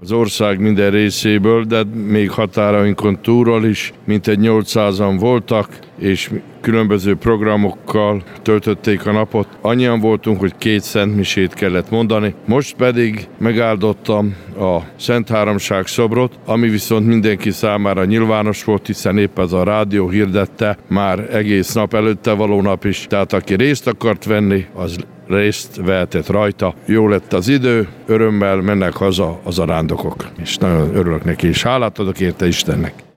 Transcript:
az ország minden részéből, de még határainkon túlról is, mintegy 800-an voltak, és különböző programokkal töltötték a napot. Annyian voltunk, hogy 2 szentmisét kellett mondani. Most pedig megáldottam a Szent Háromság szobrot, ami viszont mindenki számára nyilvános volt, hiszen épp ez a rádió hirdette már egész nap, előtte való nap is. Tehát aki részt akart venni, az részt vehetett rajta. Jó lett az idő, örömmel mennek haza az arándokok. És nagyon örülök neki, és hálát adok érte Istennek.